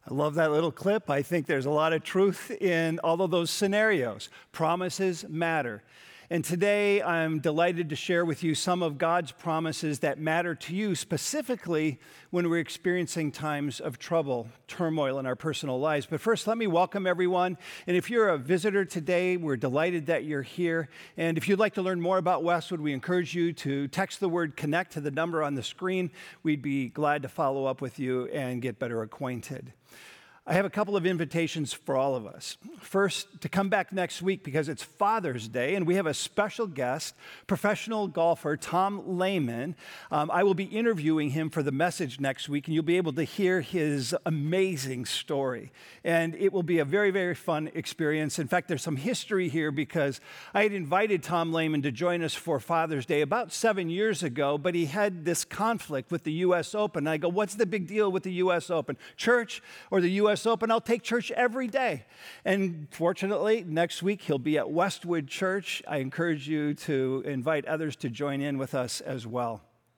I love that little clip. I think there's a lot of truth in all of those scenarios. Promises matter. And today I'm delighted to share with you some of God's promises that matter to you, specifically when we're experiencing times of trouble, turmoil in our personal lives. But first, let me welcome everyone. And if you're a visitor today, we're delighted that you're here. And if you'd like to learn more about Westwood, we encourage you to text the word CONNECT to the number on the screen. We'd be glad to follow up with you and get better acquainted. I have a couple of invitations for all of us. First, to come back next week because it's Father's Day, and we have a special guest, professional golfer Tom Lehman. I will be interviewing him for the message next week, and you'll be able to hear his amazing story. And it will be a very, very fun experience. In fact, there's some history here because I had invited Tom Lehman to join us for Father's Day about 7 years ago, but he had this conflict with the U.S. Open. And I go, what's the big deal with the U.S. Open? Church or the U.S. Open? I'll take church every day. And fortunately, next week he'll be at Westwood Church. I encourage you to invite others to join in with us as well.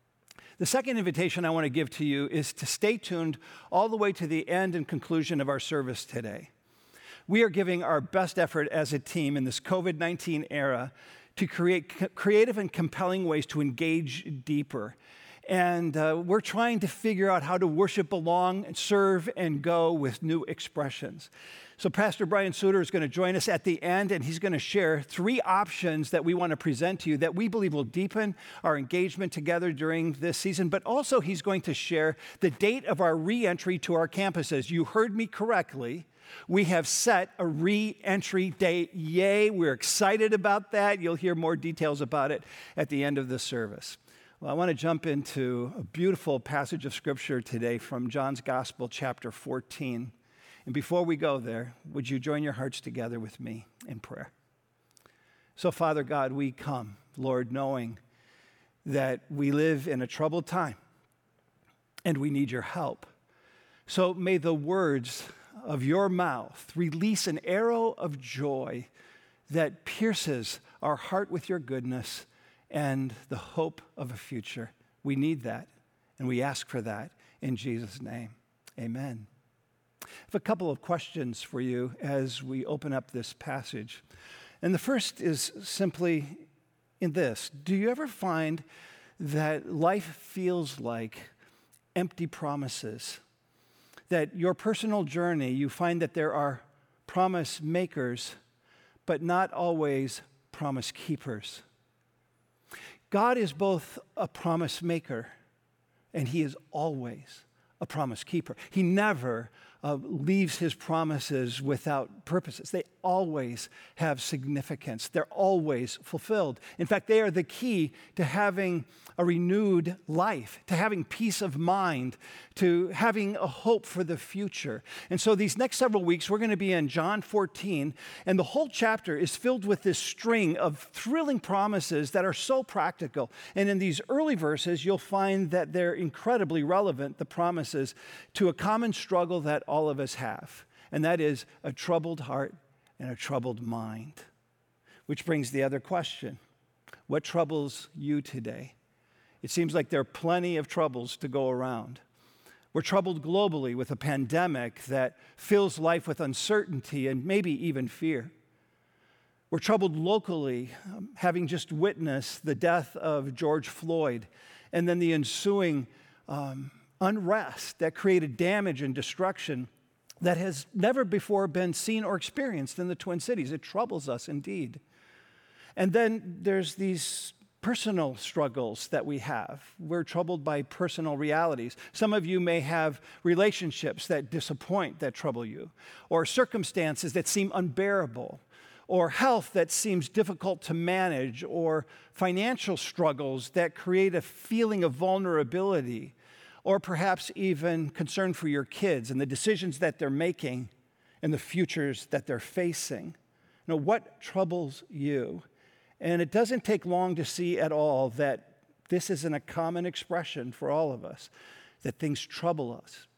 The second invitation I want to give to you is to stay tuned all the way to the end and conclusion of our service today. We are giving our best effort as a team in this COVID-19 era to create creative and compelling ways to engage deeper. And we're trying to figure out how to worship along and serve and go with new expressions. So Pastor Brian Suter is going to join us at the end, and he's going to share 3 options that we want to present to you that we believe will deepen our engagement together during this season. But also he's going to share the date of our re-entry to our campuses. You heard me correctly. We have set a re-entry date. Yay, we're excited about that. You'll hear more details about it at the end of the service. Well, I want to jump into a beautiful passage of Scripture today from John's Gospel, chapter 14. And before we go there, would you join your hearts together with me in prayer? So, Father God, we come, Lord, knowing that we live in a troubled time and we need your help. So may the words of your mouth release an arrow of joy that pierces our heart with your goodness and the hope of a future. We need that, and we ask for that in Jesus' name. Amen. I have a couple of questions for you as we open up this passage. And the first is simply in this. Do you ever find that life feels like empty promises? That your personal journey, you find that there are promise makers, but not always promise keepers? God is both a promise maker and he is always a promise keeper. He never leaves his promises without purposes. They always have significance. They're always fulfilled. In fact, they are the key to having a renewed life, to having peace of mind, to having a hope for the future. And so these next several weeks, we're going to be in John 14, and the whole chapter is filled with this string of thrilling promises that are so practical. And in these early verses, you'll find that they're incredibly relevant, the promises, to a common struggle that all of us have, and that is a troubled heart and a troubled mind. Which brings the other question. What troubles you today? It seems like there are plenty of troubles to go around. We're troubled globally with a pandemic that fills life with uncertainty and maybe even fear. We're troubled locally, having just witnessed the death of George Floyd and then the ensuing unrest that created damage and destruction that has never before been seen or experienced in the Twin Cities. It troubles us indeed. And then there's these personal struggles that we have. We're troubled by personal realities. Some of you may have relationships that disappoint, that trouble you, or circumstances that seem unbearable, or health that seems difficult to manage, or financial struggles that create a feeling of vulnerability, or perhaps even concern for your kids and the decisions that they're making and the futures that they're facing. You know, what troubles you? And it doesn't take long to see at all that this isn't a common expression for all of us, that things trouble us.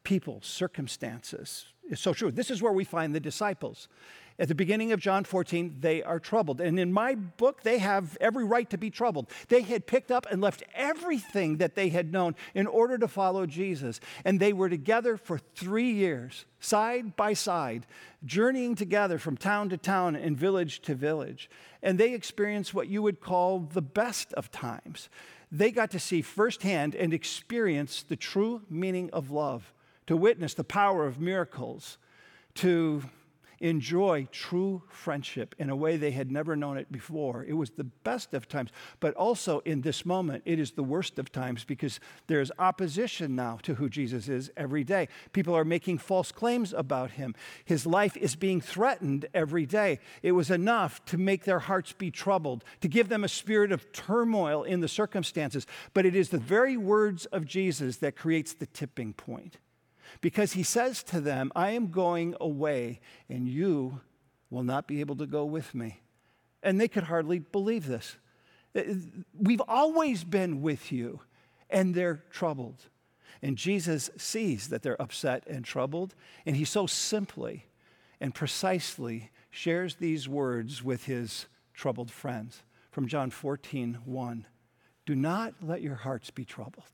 people, circumstances is so true. This is where we find the disciples. At the beginning of John 14, they are troubled. And in my book, they have every right to be troubled. They had picked up and left everything that they had known in order to follow Jesus. And they were together for 3 years, side by side, journeying together from town to town and village to village. And they experienced what you would call the best of times. They got to see firsthand and experience the true meaning of love, to witness the power of miracles, to enjoy true friendship in a way they had never known it before. It was the best of times, but also in this moment, it is the worst of times because there's opposition now to who Jesus is every day. People are making false claims about him. His life is being threatened every day. It was enough to make their hearts be troubled, to give them a spirit of turmoil in the circumstances, but it is the very words of Jesus that creates the tipping point. Because he says to them, I am going away, and you will not be able to go with me. And they could hardly believe this. We've always been with you, and they're troubled. And Jesus sees that they're upset and troubled, and he so simply and precisely shares these words with his troubled friends. From John 14:1, do not let your hearts be troubled.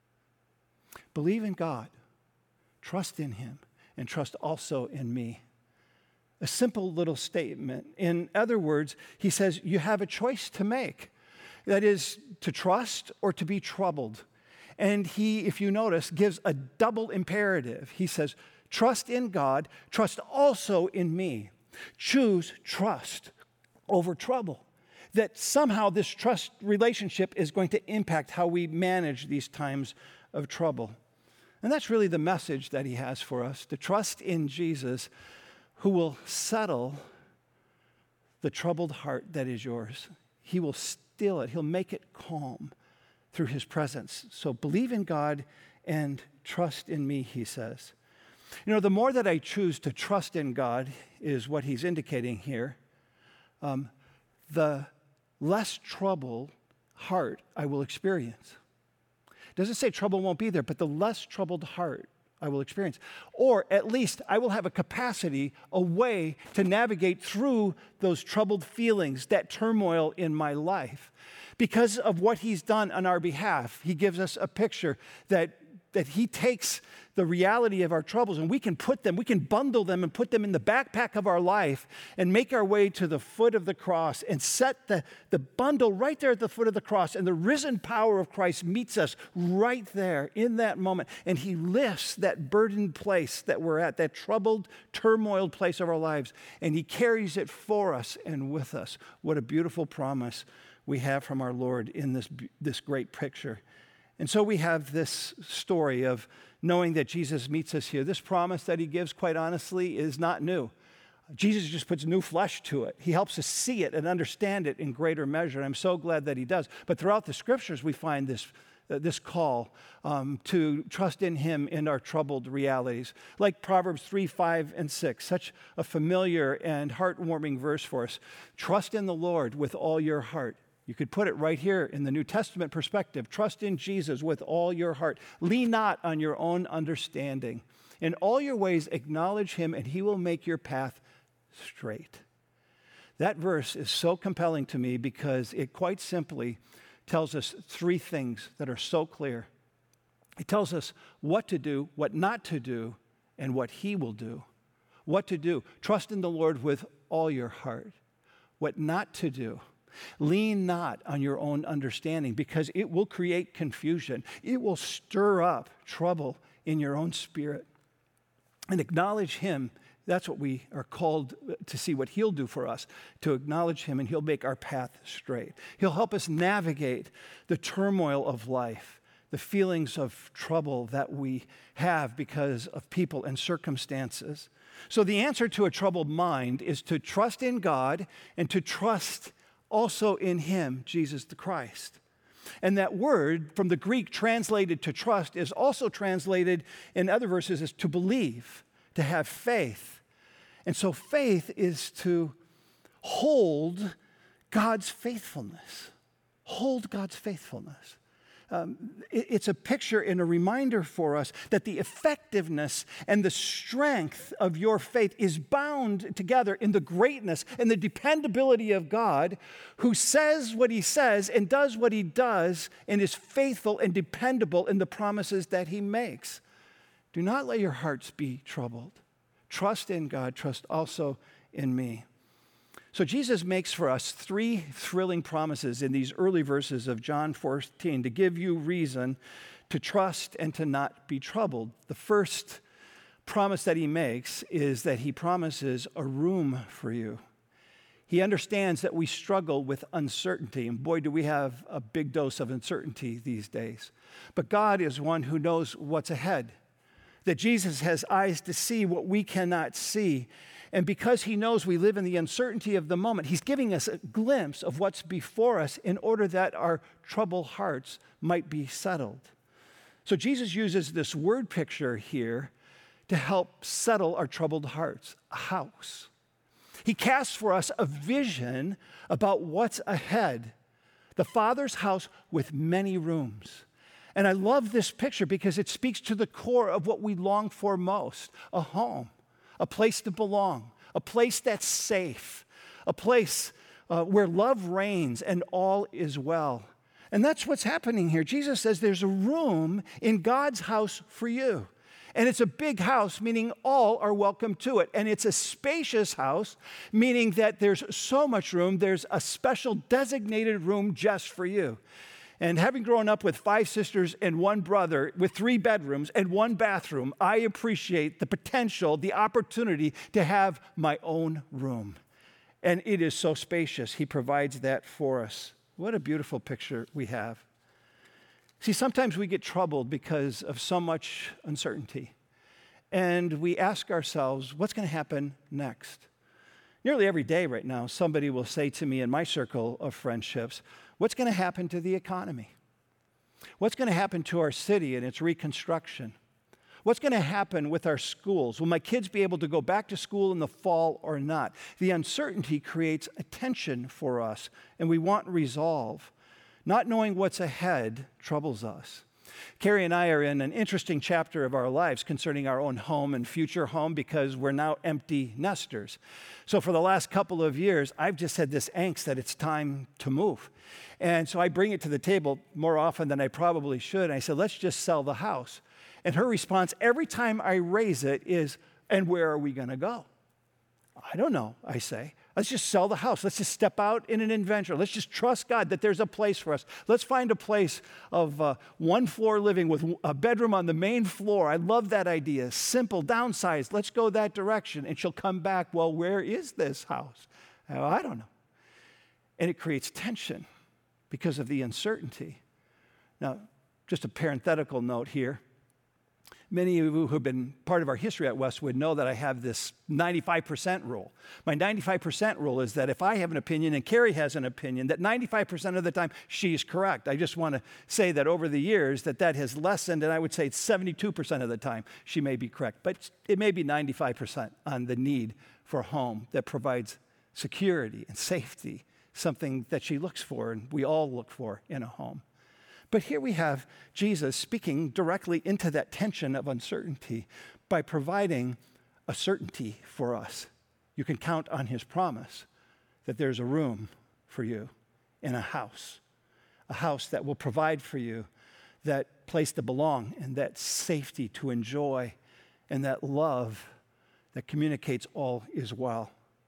Believe in God. Trust in him, and trust also in me. A simple little statement. In other words, he says you have a choice to make. That is, to trust or to be troubled. And he, if you notice, gives a double imperative. He says, trust in God, trust also in me. Choose trust over trouble. That somehow this trust relationship is going to impact how we manage these times of trouble. And that's really the message that he has for us, to trust in Jesus, who will settle the troubled heart that is yours. He will still it. He'll make it calm through his presence. So believe in God and trust in me, he says. You know, the more that I choose to trust in God, is what he's indicating here, the less troubled heart I will experience. It doesn't say trouble won't be there, but the less troubled heart I will experience. Or at least I will have a capacity, a way to navigate through those troubled feelings, that turmoil in my life. Because of what he's done on our behalf, he gives us a picture that he takes the reality of our troubles and we can bundle them and put them in the backpack of our life and make our way to the foot of the cross and set the bundle right there at the foot of the cross, and the risen power of Christ meets us right there in that moment, and he lifts that burdened place that we're at, that troubled, turmoiled place of our lives, and he carries it for us and with us. What a beautiful promise we have from our Lord in this great picture. And so we have this story of knowing that Jesus meets us here. This promise that he gives, quite honestly, is not new. Jesus just puts new flesh to it. He helps us see it and understand it in greater measure. And I'm so glad that he does. But throughout the scriptures, we find this call to trust in him in our troubled realities. Like Proverbs 3, 5, and 6, such a familiar and heartwarming verse for us. Trust in the Lord with all your heart. You could put it right here in the New Testament perspective. Trust in Jesus with all your heart. Lean not on your own understanding. In all your ways acknowledge him, and he will make your path straight. That verse is so compelling to me because it quite simply tells us three things that are so clear. It tells us what to do, what not to do, and what he will do. What to do. Trust in the Lord with all your heart. What not to do. Lean not on your own understanding, because it will create confusion. It will stir up trouble in your own spirit. And acknowledge him. That's what we are called to see what he'll do for us, to acknowledge him, and he'll make our path straight. He'll help us navigate the turmoil of life, the feelings of trouble that we have because of people and circumstances. So the answer to a troubled mind is to trust in God and to trust also in him, Jesus the Christ. And that word from the Greek translated to trust is also translated in other verses as to believe, to have faith. And so faith is to hold God's faithfulness. Hold God's faithfulness. it's a picture and a reminder for us that the effectiveness and the strength of your faith is bound together in the greatness and the dependability of God, who says what he says and does what he does and is faithful and dependable in the promises that he makes. Do not let your hearts be troubled. Trust in God. Trust also in me. So Jesus makes for us three thrilling promises in these early verses of John 14 to give you reason to trust and to not be troubled. The first promise that he makes is that he promises a room for you. He understands that we struggle with uncertainty, and boy, do we have a big dose of uncertainty these days. But God is one who knows what's ahead, that Jesus has eyes to see what we cannot see. And because he knows we live in the uncertainty of the moment, he's giving us a glimpse of what's before us in order that our troubled hearts might be settled. So Jesus uses this word picture here to help settle our troubled hearts, a house. He casts for us a vision about what's ahead, the Father's house with many rooms. And I love this picture because it speaks to the core of what we long for most, a home. A place to belong, a place that's safe, a place where love reigns and all is well. And that's what's happening here. Jesus says there's a room in God's house for you. And it's a big house, meaning all are welcome to it. And it's a spacious house, meaning that there's so much room, there's a special designated room just for you. And having grown up with 5 sisters and 1 brother with 3 bedrooms and 1 bathroom, I appreciate the potential, the opportunity to have my own room. And it is so spacious. He provides that for us. What a beautiful picture we have. See, sometimes we get troubled because of so much uncertainty. And we ask ourselves, what's going to happen next? Nearly every day right now, somebody will say to me in my circle of friendships, what's going to happen to the economy? What's going to happen to our city and its reconstruction? What's going to happen with our schools? Will my kids be able to go back to school in the fall or not? The uncertainty creates a tension for us, and we want resolve. Not knowing what's ahead troubles us. Carrie and I are in an interesting chapter of our lives concerning our own home and future home because we're now empty nesters. So for the last couple of years, I've just had this angst that it's time to move. And so I bring it to the table more often than I probably should. And I said, let's just sell the house. And her response every time I raise it is, and where are we going to go? I don't know, I say. Let's just sell the house. Let's just step out in an adventure. Let's just trust God that there's a place for us. Let's find a place of 1 floor living with a bedroom on the main floor. I love that idea. Simple, downsized. Let's go that direction. And she'll come back, well, where is this house? I don't know. And it creates tension because of the uncertainty. Now, just a parenthetical note here. Many of you who have been part of our history at Westwood know that I have this 95% rule. My 95% rule is that if I have an opinion and Carrie has an opinion, that 95% of the time she's correct. I just want to say that over the years that has lessened, and I would say it's 72% of the time she may be correct. But it may be 95% on the need for a home that provides security and safety, something that she looks for and we all look for in a home. But here we have Jesus speaking directly into that tension of uncertainty by providing a certainty for us. You can count on his promise that there's a room for you in a house that will provide for you that place to belong and that safety to enjoy and that love that communicates all is well.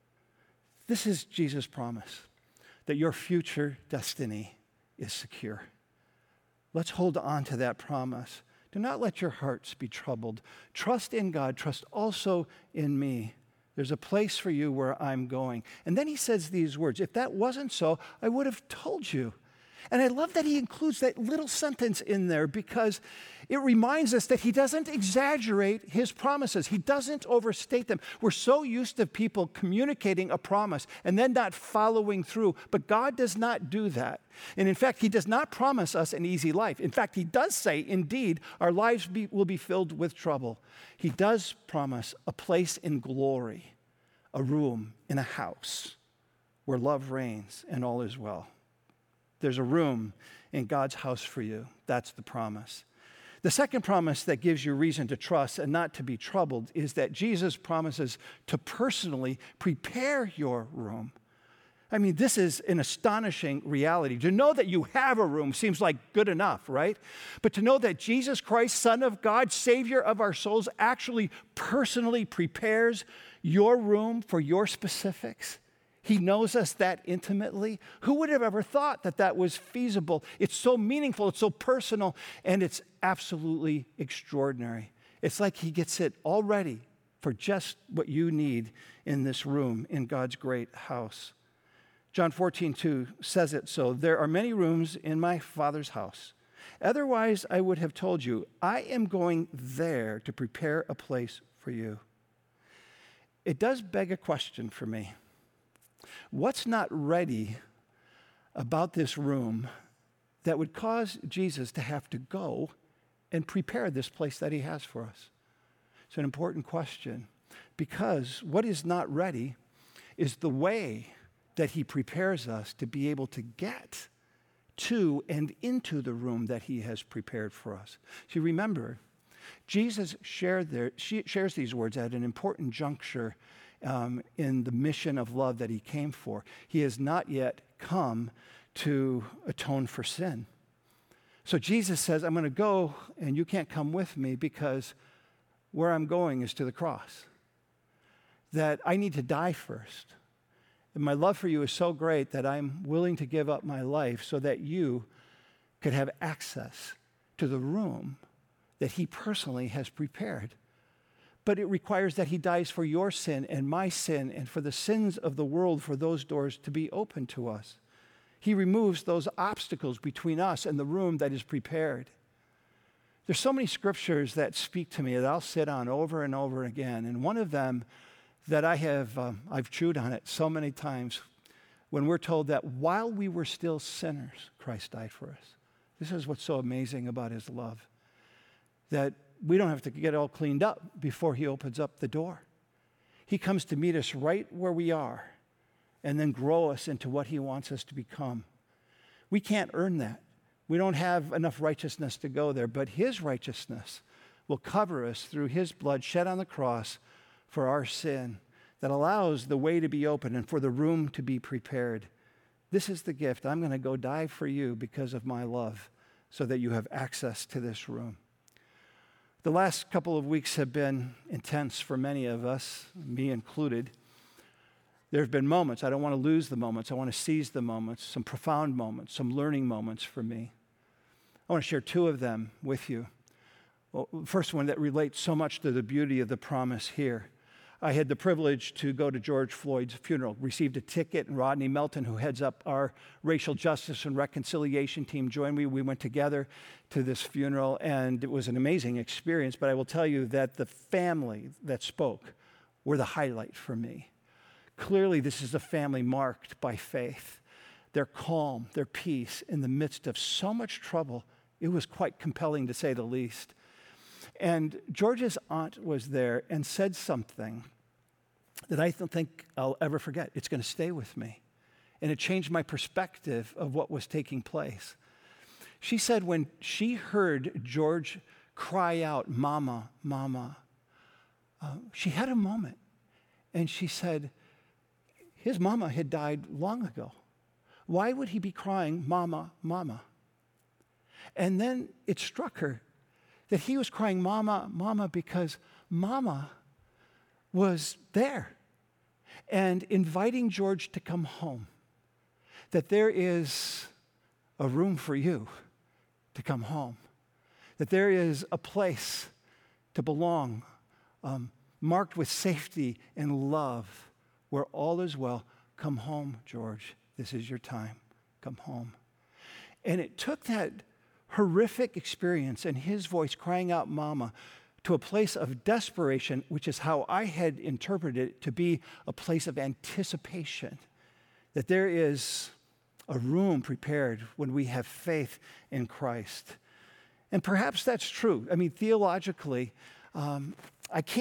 This is Jesus' promise, that your future destiny is secure. Let's hold on to that promise. Do not let your hearts be troubled. Trust in God. Trust also in me. There's a place for you where I'm going. And then he says these words, if that wasn't so, I would have told you. And I love that he includes that little sentence in there because it reminds us that he doesn't exaggerate his promises. He doesn't overstate them. We're so used to people communicating a promise and then not following through. But God does not do that. And in fact, he does not promise us an easy life. In fact, he does say, indeed, our lives will be filled with trouble. He does promise a place in glory, a room in a house where love reigns and all is well. There's a room in God's house for you. That's the promise. The second promise that gives you reason to trust and not to be troubled is that Jesus promises to personally prepare your room. I mean, this is an astonishing reality. To know that you have a room seems like good enough, right? But to know that Jesus Christ, Son of God, Savior of our souls, actually personally prepares your room for your specifics. He knows us that intimately. Who would have ever thought that that was feasible? It's so meaningful, it's so personal, and it's absolutely extraordinary. It's like he gets it all ready for just what you need in this room in God's great house. John 14:2 says it so. There are many rooms in my Father's house. Otherwise, I would have told you, I am going there to prepare a place for you. It does beg a question for me. What's not ready about this room that would cause Jesus to have to go and prepare this place that he has for us? It's an important question, because what is not ready is the way that he prepares us to be able to get to and into the room that he has prepared for us. See, remember, Jesus shares these words at an important juncture in the mission of love that he came for. He has not yet come to atone for sin. So Jesus says, I'm going to go and you can't come with me because where I'm going is to the cross. That I need to die first. And my love for you is so great that I'm willing to give up my life so that you could have access to the room that he personally has prepared. But it requires that he dies for your sin and my sin and for the sins of the world, for those doors to be open to us. He removes those obstacles between us and the room that is prepared. There's so many scriptures that speak to me that I'll sit on over and over again. And one of them that I've chewed on it so many times, when we're told that while we were still sinners, Christ died for us. This is what's so amazing about his love, that we don't have to get all cleaned up before he opens up the door. He comes to meet us right where we are and then grow us into what he wants us to become. We can't earn that. We don't have enough righteousness to go there, but his righteousness will cover us through his blood shed on the cross for our sin, that allows the way to be open and for the room to be prepared. This is the gift. I'm going to go die for you because of my love so that you have access to this room. The last couple of weeks have been intense for many of us, me included. There have been moments. I don't want to lose the moments. I want to seize the moments, some profound moments, some learning moments for me. I want to share two of them with you. Well, the first one that relates so much to the beauty of the promise here. I had the privilege to go to George Floyd's funeral, received a ticket, and Rodney Melton, who heads up our racial justice and reconciliation team, joined me. We went together to this funeral, and it was an amazing experience. But I will tell you that the family that spoke were the highlight for me. Clearly, this is a family marked by faith. Their calm, their peace in the midst of so much trouble, it was quite compelling to say the least. And George's aunt was there and said something that I don't think I'll ever forget. It's going to stay with me. And it changed my perspective of what was taking place. She said when she heard George cry out, "Mama, Mama," she had a moment. And she said, his mama had died long ago. Why would he be crying, "Mama, Mama"? And then it struck her that he was crying, "Mama, Mama," because Mama was there and inviting George to come home. That there is a room for you to come home. That there is a place to belong, marked with safety and love, where all is well. Come home, George. This is your time. Come home. And it took that horrific experience and his voice crying out, "Mama," to a place of desperation, which is how I had interpreted it, to be a place of anticipation. That there is a room prepared when we have faith in Christ. And perhaps that's true. I mean, theologically, I can't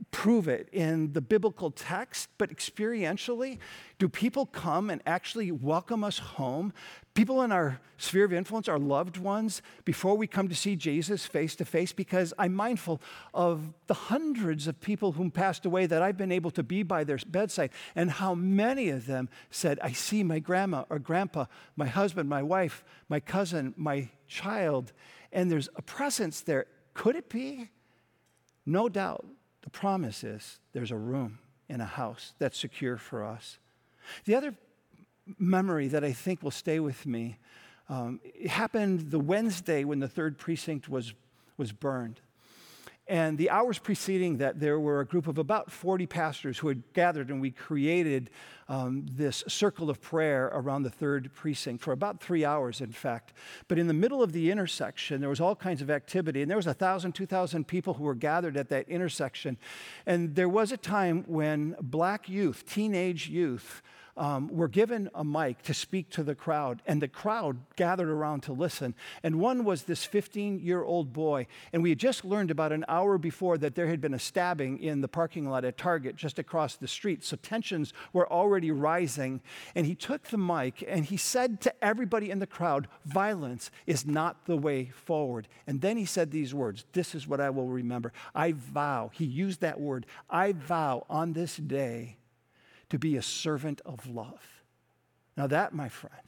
prove it in the biblical text, but experientially, do people come and actually welcome us home? People in our sphere of influence, our loved ones, before we come to see Jesus face to face? Because I'm mindful of the hundreds of people whom passed away that I've been able to be by their bedside, and how many of them said, I see my grandma or grandpa, my husband, my wife, my cousin, my child, and there's a presence there. Could it be? No doubt. The promise is there's a room in a house that's secure for us. The other memory that I think will stay with me, it happened the Wednesday when the 3rd Precinct was burned. And the hours preceding that, there were a group of about 40 pastors who had gathered, and we created this circle of prayer around the 3rd Precinct for about 3 hours, in fact. But in the middle of the intersection, there was all kinds of activity, and there was 1,000, 2,000 people who were gathered at that intersection. And there was a time when black youth, teenage youth, were given a mic to speak to the crowd, and the crowd gathered around to listen. And one was this 15-year-old boy, and we had just learned about an hour before that there had been a stabbing in the parking lot at Target just across the street, so tensions were already rising. And he took the mic, and he said to everybody in the crowd, violence is not the way forward. And then he said these words, this is what I will remember. I vow, he used that word, I vow on this day to be a servant of love. Now that, my friends,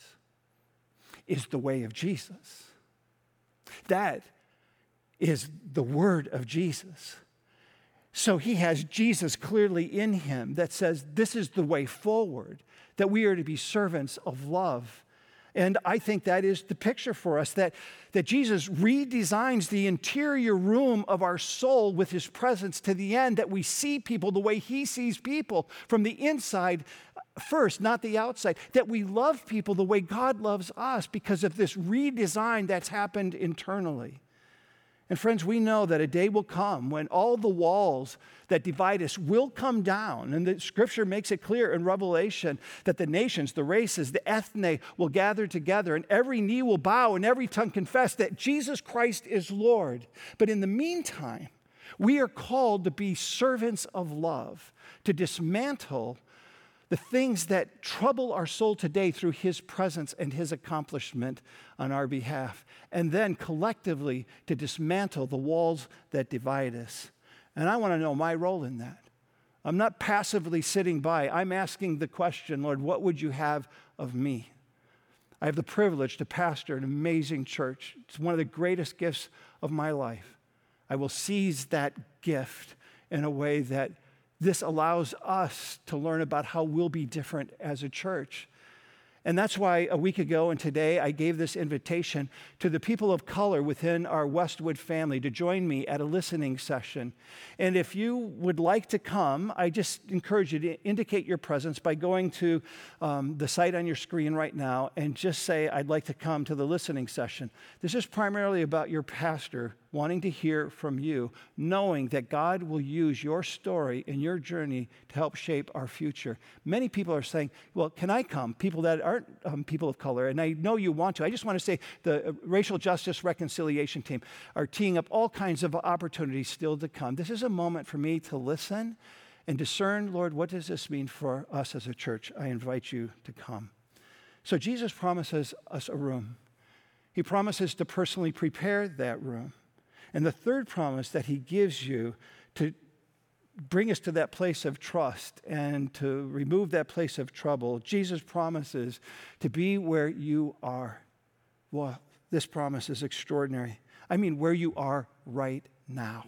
is the way of Jesus. That is the word of Jesus. So he has Jesus clearly in him that says this is the way forward, that we are to be servants of love. And I think that is the picture for us, that Jesus redesigns the interior room of our soul with his presence to the end, that we see people the way he sees people, from the inside first, not the outside, that we love people the way God loves us because of this redesign that's happened internally. And friends, we know that a day will come when all the walls that divide us will come down. And the scripture makes it clear in Revelation that the nations, the races, the ethne will gather together, and every knee will bow and every tongue confess that Jesus Christ is Lord. But in the meantime, we are called to be servants of love, to dismantle the things that trouble our soul today through his presence and his accomplishment on our behalf, and then collectively to dismantle the walls that divide us. And I want to know my role in that. I'm not passively sitting by. I'm asking the question, Lord, what would you have of me? I have the privilege to pastor an amazing church. It's one of the greatest gifts of my life. I will seize that gift in a way that this allows us to learn about how we'll be different as a church. And that's why a week ago and today I gave this invitation to the people of color within our Westwood family to join me at a listening session. And if you would like to come, I just encourage you to indicate your presence by going to the site on your screen right now and just say, I'd like to come to the listening session. This is primarily about your pastor wanting to hear from you, knowing that God will use your story and your journey to help shape our future. Many people are saying, well, can I come? People that aren't people of color, and I know you want to. I just want to say the Racial Justice Reconciliation Team are teeing up all kinds of opportunities still to come. This is a moment for me to listen and discern, Lord, what does this mean for us as a church? I invite you to come. So Jesus promises us a room. He promises to personally prepare that room. And the third promise that he gives you to bring us to that place of trust and to remove that place of trouble, Jesus promises to be where you are. Well, this promise is extraordinary. I mean, where you are right now.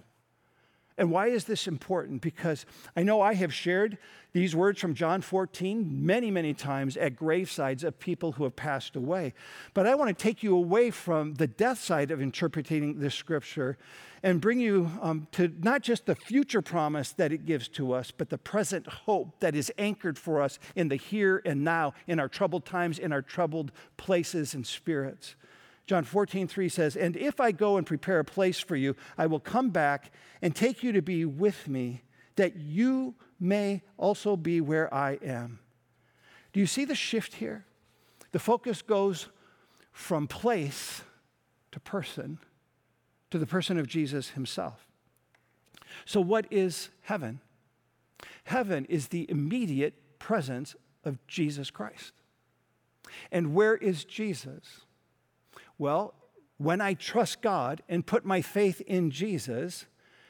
And why is this important? Because I know I have shared these words from John 14 many, many times at gravesides of people who have passed away. But I want to take you away from the death side of interpreting this scripture and bring you to not just the future promise that it gives to us, but the present hope that is anchored for us in the here and now, in our troubled times, in our troubled places and spirits. John 14:3 says, and if I go and prepare a place for you, I will come back and take you to be with me, that you may also be where I am. Do you see the shift here? The focus goes from place to person, to the person of Jesus himself. So what is heaven? Heaven is the immediate presence of Jesus Christ. And where is Jesus? Well, when I trust God and put my faith in Jesus,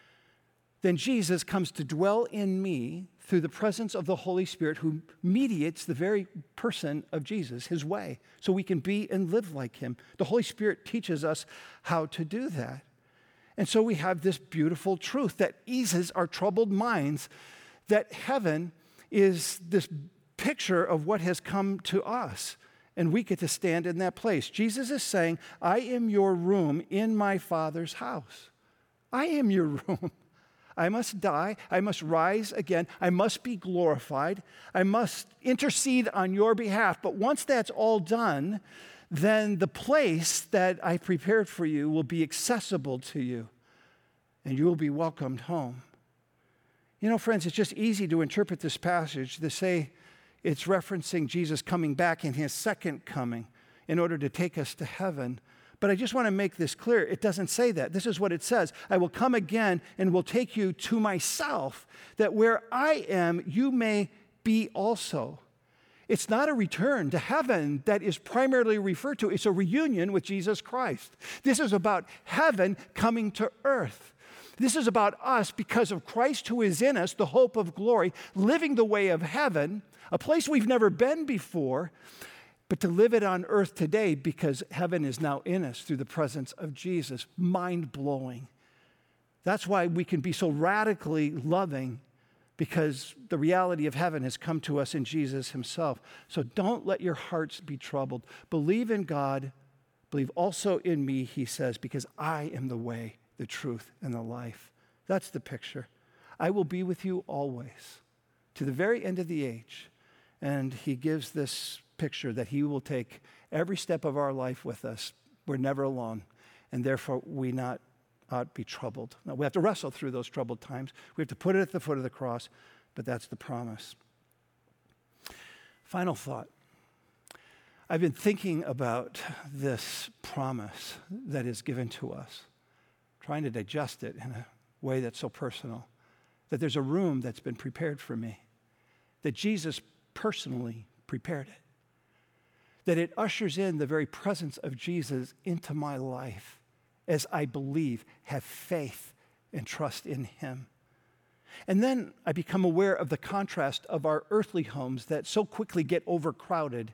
then Jesus comes to dwell in me through the presence of the Holy Spirit, who mediates the very person of Jesus, his way, so we can be and live like him. The Holy Spirit teaches us how to do that. And so we have this beautiful truth that eases our troubled minds, that heaven is this picture of what has come to us, and we get to stand in that place. Jesus is saying, I am your room in my Father's house. I am your room. I must die. I must rise again. I must be glorified. I must intercede on your behalf. But once that's all done, then the place that I prepared for you will be accessible to you, and you will be welcomed home. You know, friends, it's just easy to interpret this passage to say it's referencing Jesus coming back in his second coming in order to take us to heaven. But I just want to make this clear. It doesn't say that. This is what it says. I will come again and will take you to myself, that where I am, you may be also. It's not a return to heaven that is primarily referred to. It's a reunion with Jesus Christ. This is about heaven coming to earth. This is about us, because of Christ who is in us, the hope of glory, living the way of heaven, a place we've never been before, but to live it on earth today because heaven is now in us through the presence of Jesus. Mind-blowing. That's why we can be so radically loving, because the reality of heaven has come to us in Jesus himself. So don't let your hearts be troubled. Believe in God. Believe also in me, he says, because I am the way, the truth, and the life. That's the picture. I will be with you always, to the very end of the age. And he gives this picture that he will take every step of our life with us. We're never alone, and therefore we not be troubled. Now, we have to wrestle through those troubled times. We have to put it at the foot of the cross, but that's the promise. Final thought. I've been thinking about this promise that is given to us, trying to digest it in a way that's so personal, that there's a room that's been prepared for me, that Jesus personally prepared it, that it ushers in the very presence of Jesus into my life as I believe, have faith, and trust in him. And then I become aware of the contrast of our earthly homes that so quickly get overcrowded,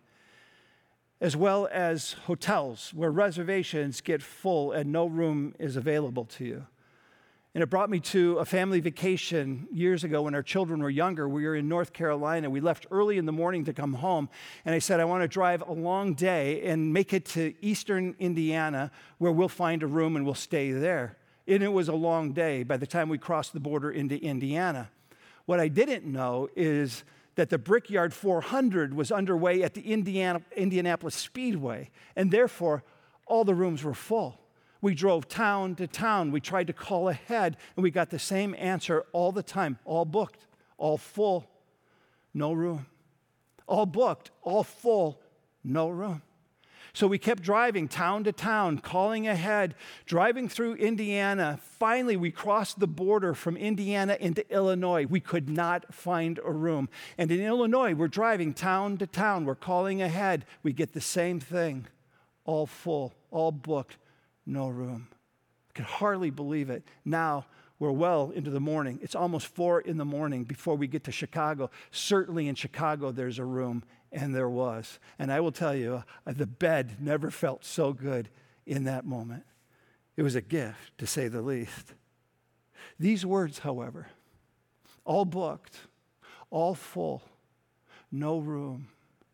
as well as hotels where reservations get full and no room is available to you. And it brought me to a family vacation years ago when our children were younger. We were in North Carolina. We left early in the morning to come home. And I said, I want to drive a long day and make it to eastern Indiana, where we'll find a room and we'll stay there. And it was a long day by the time we crossed the border into Indiana. What I didn't know is that the Brickyard 400 was underway at the Indianapolis Speedway, and therefore all the rooms were full. We drove town to town. We tried to call ahead, and we got the same answer all the time. All booked, all full, no room. All booked, all full, no room. So we kept driving town to town, calling ahead, driving through Indiana. Finally, we crossed the border from Indiana into Illinois. We could not find a room. And in Illinois, we're driving town to town. We're calling ahead. We get the same thing. All full, all booked, no room. I could hardly believe it. Now we're well into the morning. It's almost 4 a.m. before we get to Chicago. Certainly in Chicago there's a room, and there was. And I will tell you, the bed never felt so good in that moment. It was a gift, to say the least. These words, however, all booked, all full, no room,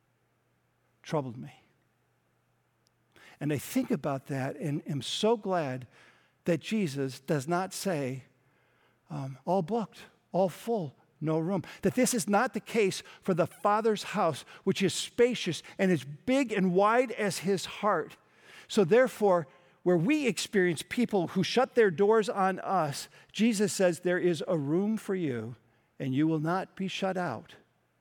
troubled me. And I think about that and am so glad that Jesus does not say, all booked, all full, no room. That this is not the case for the Father's house, which is spacious and as big and wide as his heart. So therefore, where we experience people who shut their doors on us, Jesus says there is a room for you and you will not be shut out.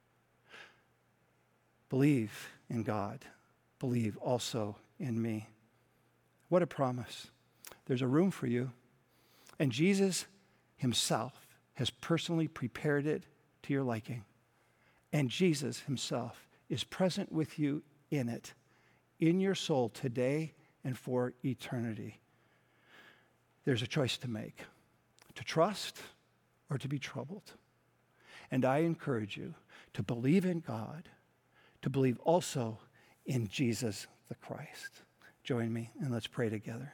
Believe in God. Believe also in me. What a promise. There's a room for you. And Jesus himself has personally prepared it to your liking. And Jesus himself is present with you in it, in your soul today and for eternity. There's a choice to make, to trust or to be troubled. And I encourage you to believe in God, to believe also in Jesus the Christ. Join me and let's pray together.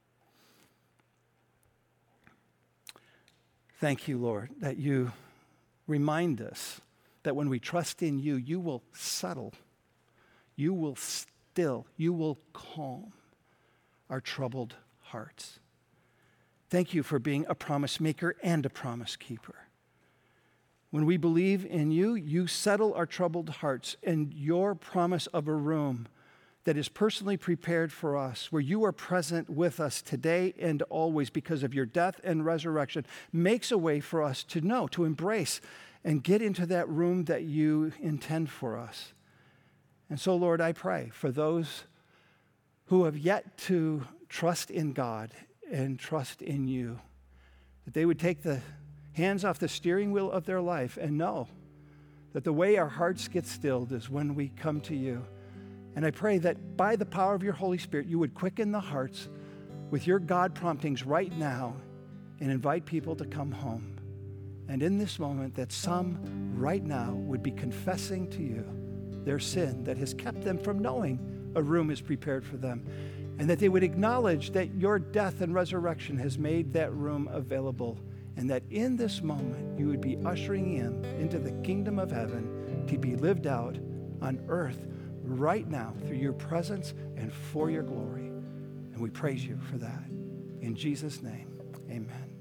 Thank you, Lord, that you remind us that when we trust in you, you will settle, you will still, you will calm our troubled hearts. Thank you for being a promise maker and a promise keeper. When we believe in you, you settle our troubled hearts, and your promise of a room that is personally prepared for us, where you are present with us today and always because of your death and resurrection, makes a way for us to know, to embrace, and get into that room that you intend for us. And so, Lord, I pray for those who have yet to trust in God and trust in you, that they would take the hands off the steering wheel of their life and know that the way our hearts get stilled is when we come to you. And I pray that by the power of your Holy Spirit, you would quicken the hearts with your God promptings right now and invite people to come home. And in this moment, that some right now would be confessing to you their sin that has kept them from knowing a room is prepared for them, and that they would acknowledge that your death and resurrection has made that room available, and that in this moment, you would be ushering into the kingdom of heaven to be lived out on earth right now through your presence and for your glory. And we praise you for that. In Jesus' name, amen.